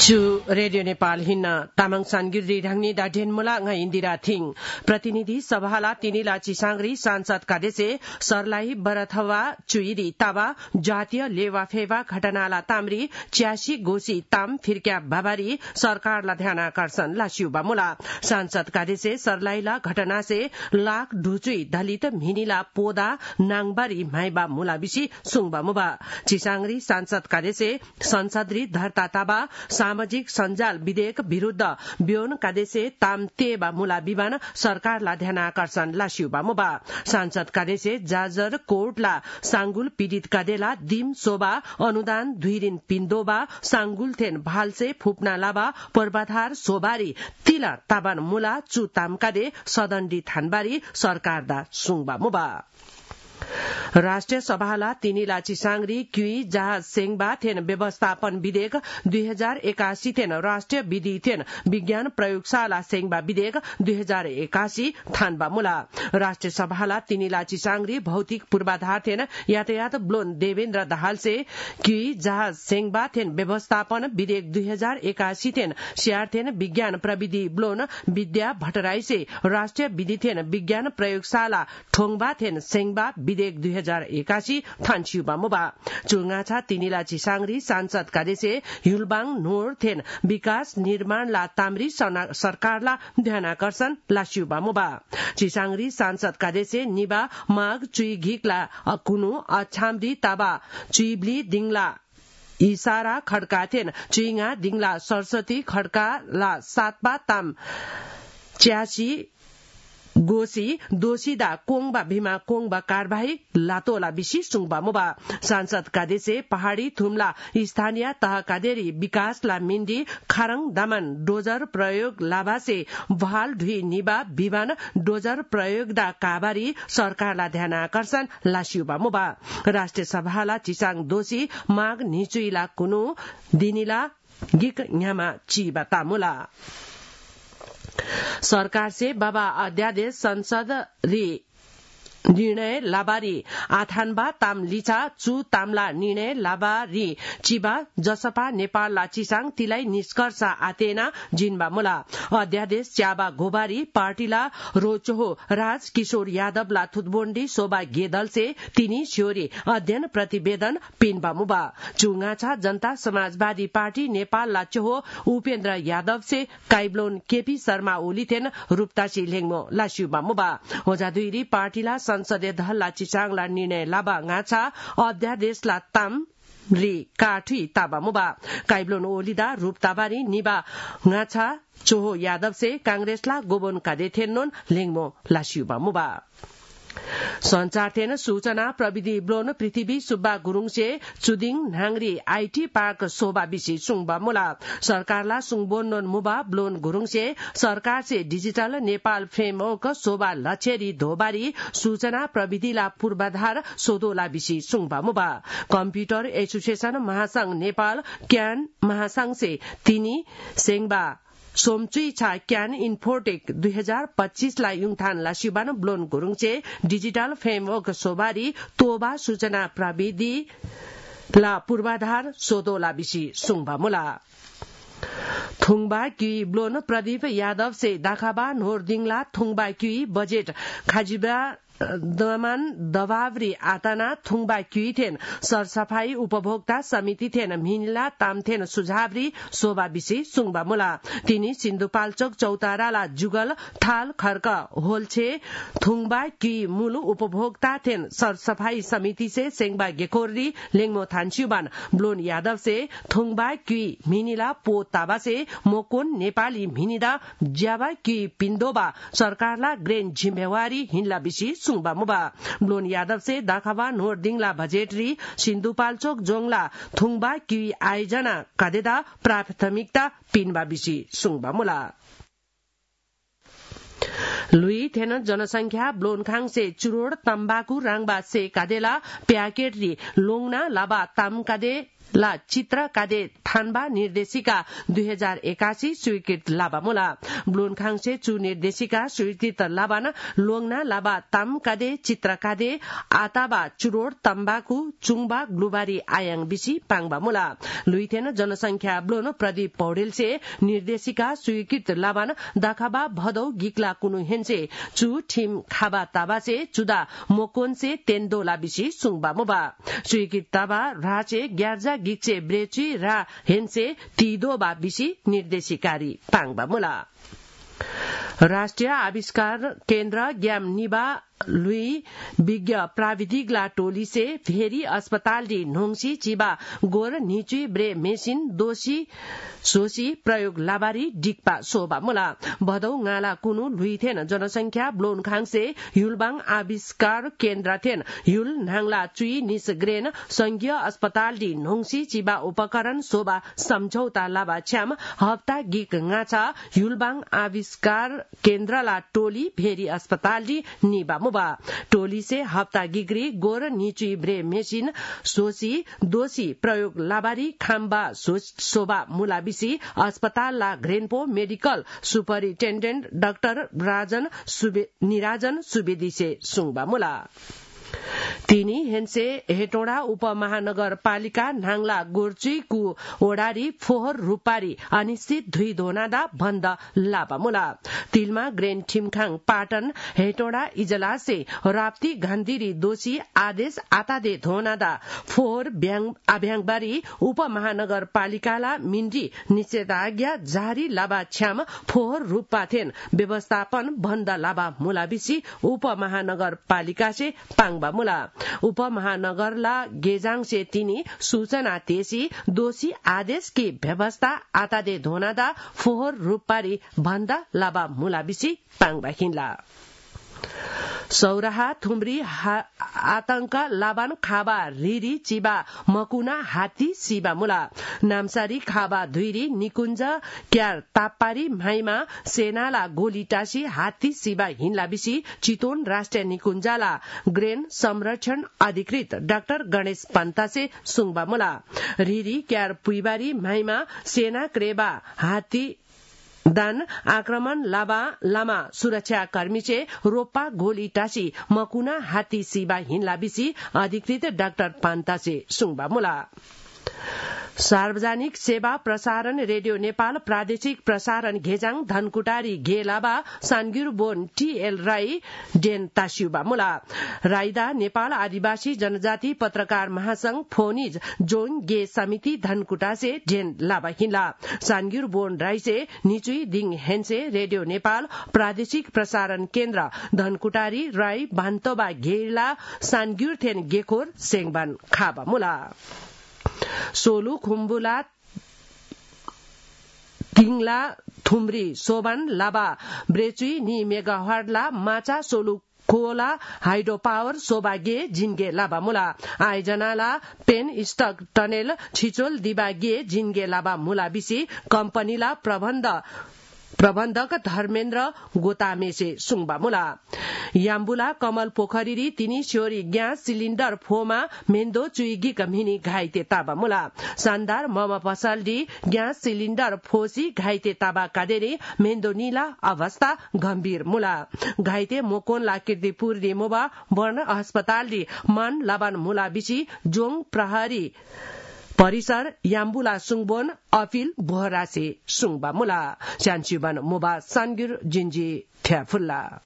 Chu Radio Nepal hinna tamang sangiri rangni da denmula nga indira thing प्रतिनिधि सभाला तिनीला चिसांग्री सांसद कादेसे सरलाई बरथवा चुइरी ताबा जातीय लेवा फेवा घटनाला तामरी च्यासी गोसी ताम फिरक्या बाबारी सरकारला ध्यान आकर्षण लासिउबा मुला सांसद कादेसे सरलाईला घटना से लाख ढुचुई दलित मिनीला पोदा नाङबारी माइबा मुला बिसी सुङबा मुबा चिसांग्री सांसद कादेसे संसदरी धरता ताबा सामाजिक सञ्जाल विधेयक विरूद्ध ब्योन कादेसे ताम तेबा मुला बिबान सरकारला ध्यान आकर्षण लासिउबा मुबा सांसद कादेसे जाजर कोर्टला सांगुल पीड़ित कादेला दिम सोबा अनुदान धुइरिन पिन्दोबा सांगुल थेन भालसे फुप्ना लाबा पर्वधार सोबारी तिला ताबान मुला चु तामकादे सदण्डी थानबारी सरकारदा सुङबा मुबा राष्ट्रिय सभाला तिनीला चिसांग्री क्युई जहाज सेङबा थेन व्यवस्थापन विधेयक 2081 थेन राष्ट्रिय विधि थेन विज्ञान प्रयोगशाला सेङबा विधेयक 2081 थानबा मुला राष्ट्रिय सभाला तिनीला चिसांग्री भौतिक पूर्वाधार थेन यातायात ब्लोन देवेन्द्र दाहाल से क्युई जहाज सेङबा थेन व्यवस्थापन विधेयक 2081 थेन स्यार थेन विज्ञान प्रविधि ब्लोन विद्या भट्टराई से राष्ट्रिय विधि थेन विज्ञान प्रयोगशाला ठोङबा थेन सेङबा विधेयक 2081 थानसिउबा मुबा चुङाछा तिनीला चिसांग्री सांसद कादेसे युलबाङ नोर थेन विकास निर्माणला तामरी सरकारला ध्यानाकर्षण लासिउबा मुबा चिसांग्री सांसद कादेसे निबा माग चुई घिकला अकुनु अछाम्री ताबा चुइब्ली दिङला इसारा खड्का थेन चुइङा दिङला सरस्वती खड्का ला सातबा ताम च्यासी गोसी दोषीदा कोङबा भीमा कोङबा कारबाही लातोला बिसी सुङबा मुबा सांसद कादेसे पहाड़ी थुम्ला स्थानीय तह कादेरी विकासला मिन्डी खारङ दामन डोजर प्रयोग लाभासे बहाल ढुई निबा विमान डोजर प्रयोगदा काबारी सरकारला ध्यान आकर्षण लासिउबा मुबा राष्ट्रिय सभाला चिसाङ दोषी माग निचुइला कुनु दिनिला गिक न्यामा चिबा तामुला सरकार से बाबा अध्यादेश संसद री निर्णय लाबारी आथानबा ताम लिचा चु तामला निर्णय लाबारी चिबा जसपा नेपालला चिसाङ तिलाई निष्कर्ष आतेना जिनबा मुला अध्यादेश च्याबा गोबारी पार्टीला रोचहो राज किशोर यादवला थुतबोन्डी शोभा गेदल से तिनी स्योरी अध्ययन प्रतिवेदन पिनबा मुबा चुङाछा जनता समाजवादी पार्टी नेपालला चोहो उपेन्द्र यादव से काइब्लोन केपी शर्मा ओलीथेन रूपतासी लेङमो लासिउबा मुबा होजादुइरी पार्टीला संसदीय दलला चिसाङला निर्णय लाबा गाछा अध्यादेशला ताम री काठी ताबा मुबा काइब्लोन ओलिदा रूपताबारी निबा गाछा चोहो यादव से कांग्रेसला गोबोन कादे थेन्नोन लेङमो लासिउबा मुबा संचार थेन सूचना प्रविधि ब्लोन पृथ्वी सुब्बा गुरुङ से चुदिङ नाङरी आईटी पार्क शोभा बिसी सुङबा मुला सरकारला सुङबोन्नोन मुबा ब्लोन गुरुङ से सरकार से डिजिटल नेपाल फ्रेमवर्क शोभा लछेरी धोबारी सूचना प्रविधिला पूर्वाधार सोदोला बिसी सुङबा मुबा कम्प्युटर एसोसिएशन महासंघ नेपाल क्यान महासंघ से तिनी सेङबा सोमचुई छा क्यान इन्फोटेक 2025 ला युङथान लासिबान ब्लोन गुरुङचे डिजिटल फ्रेमवर्क सोबारी तोबा सूचना प्रविधि ला पूर्वाधार सोदोला बिसी सुङबा मुला थुङबा क्युई ब्लोन प्रदीप यादव से दाखाबा नोरदिङला थुङबा क्युई बजेट खाजिबा दमान दबावरी आताना थुङबा क्युई थेन सरसफाई उपभोक्ता समिति थेन मिनिला ताम थेन सुझावरी शोभा बिसी सुङबा मुला तिनी सिन्धुपाल्चोक चौताराला जुगल थाल खर्क होलछे थुङबा क्युई मुलु उपभोक्ता थेन सरसफाई समिति से सेङबा गेकोरी लेङमो थान्सिउबान ब्लोन यादव से थुङबा क्युई मिनिला पो ताबा से मोकोन नेपाली मिनिदा ज्याबा क्युई पिन्दोबा सरकारला ग्रेन जिम्मेवारी हिन्ला बिसी सुङबा मुबा ब्लोन यादव से दाखाबा नोरदिङला बजेटरी सिन्धुपाल्चोक जोङला थुङबा क्युई आयोजना कादेदा प्राथमिकता पिनबा बिसी सुङबा मुला लुई थेन जनसंख्या ब्लोनखाङ से चुरोड तम्बाकू राङबा से कादेला प्याकेट री लोङना लाबा ताम कादे ला चित्र कादे थान्बा निर्देशिका 2081 स्वीकृत लाबामुला ब्लुनखाङसे चु निर्देशिका स्वीकृत लाबान लोङना लाबा ताम कादे चित्र कादे आताबा चुरोड तम्बाकु चुङबा ग्लुबारी आयाङ बिसी पाङबामुला लुइथेन जनसंख्या ब्लोन प्रदीप पौडेल से निर्देशिका स्वीकृत लाबान दाखाबा भदौ गिक्ला कुनु हेन्से चु ठिम खाबा ताबा से चुदा मोकोन से तेन्दोला बिसी सुङबामुबा स्वीकृत ताबा राचे ग्यार्जा गिक्चे ब्रेची रा हेन्से तीदोबा बिसी निर्देशिकारी पाङबामुला राष्ट्रिय आविष्कार केन्द्र ग्याम निबा लुई विज्ञ प्राविधिकला टोली से भेरी अस्पताल दी नोङसी चिबा गोर निचुई ब्रे मेसिन दोषी सोसी प्रयोग लाबारी डिक्पा सोबा मुला भदौ गाला कुनु लुइथेन जनसंख्या ब्लोनखाङ से युलबाङ आविष्कार केन्द्र थेन युल नाङला चुई निस ग्रेन संघीय अस्पताल दी नोङसी चिबा उपकरण सोबा सम्झौता लाबा छ्याम हप्ता गिक गाछा युलबाङ आविष्कार केन्द्रला टोली भेरी अस्पताल दी निबा टोली से हप्ता गिग्री गोर निचुई ब्रे मेसिन सोसी दोषी प्रयोग लाबारी खाम्बा सोबा मुलाबिसी अस्पताल ला ग्रेनपो medical superintendent doctor Niranjan Subedi से सुङबा मुला तिनी हेन्से हेटोडा उपमहानगरपालिका नाङला गोर्चुईकु ओडारी फोहोर रूपारी अनिश्चित धुई धोनादा बन्द लाबामुला तिलमा ग्रेन ठिमखाङ पाटन हेटोडा इजलासे राप्ती घन्दिरी दोषी आदेश आतादे धोनादा फोहोर आभ्याङबारी उपमहानगरपालिकाला मिन्डी निषेधाज्ञा जारी लाबा छ्याम फोहोर रूपाथेन व्यवस्थापन बन्द लाबा मुलाबिसी उपमहानगरपालिका से पाङबा मुला उपमहानगरला गेजाङ से तिनी सूचना तेसी दोषी आदेश की व्यवस्था आतादे धोनादा फोहोर रूपारी भन्दा लाबा मुलाबिसी पाङबा हिन्ला सौराहा थुम्री आतंक लाबान खाबा रिरी चिबा मकुना हाती सिबा मुला नामसारी खाबा धुइरी निकुञ्ज क्यार ताप्पारी माइमा सेनाला गोली टासी हाती सिबा हिन्ला बिसी चितवन राष्ट्रिय निकुञ्जला ग्रेन संरक्षण अधिकृत डाक्टर गणेश पन्ता से सुङबा मुला रिरी क्यार पुइबारी माइमा सेना क्रेबा हाती दान आक्रमण लामा सुरक्षा कर्मी से रोपा गोली टासी मकुना हाती सिबा हिन्ला बिसी अधिकृत डाक्टर पान्ता से सुङबा मुला सार्वजनिक सेवा प्रसारण रेडियो नेपाल प्रादेशिक प्रसारण घेजाङ धनकुटारी गेलाबा सानगिर बोन टीएल राई डेन तास्युबा मुला राईदा नेपाल आदिवासी जनजाति पत्रकार महासंघ फोनिज जोङ गे समिति धनकुटा से डेन लाबा हिन्ला सानगिर बोन राई से निचुई दिङ हेन्से रेडियो नेपाल प्रादेशिक प्रसारण केन्द्र धनकुटारी राई बान्तोबा गेला सानगिर थेन गेखोर सेङबान खाबा मुला सोलु खुम्बुला तिङला थुम्री सोबान लाबा ब्रेचुई नि मेगाहर्डला माचा सोलु खोला हाइड्रो पावर सोबागे जिन्गे लाबा मुला आयोजनाला पेन स्टक टनेल छिचोल दिबागे जिन्गे लाबा मुला बिसी कम्पनीला प्रबन्धक धर्मेन्द्र गोतामेसे सुङबा मुला याम्बुला कमल पोखरी तिनी स्योरी ग्यास सिलिण्डर फोमा मेन्दो चुइगी कमिनी घाइते ताबा मुला शानदार मम पसलडी ग्यास सिलिण्डर फोसी घाइते ताबा कादेरी मेन्दो नीला अवस्था गम्भीर मुला घाइते मोकोन ला किर्तिपुर दी मोबा वर्ण अस्पताल दी मन लाबान मुला बिसी जोङ प्रहरी परिसर याम्बुला सुङबोन अपिल बोहरा से सुङबा मुला च्यान्चुबन मोबा सानगिर जिन्जी थ्याफुल्ला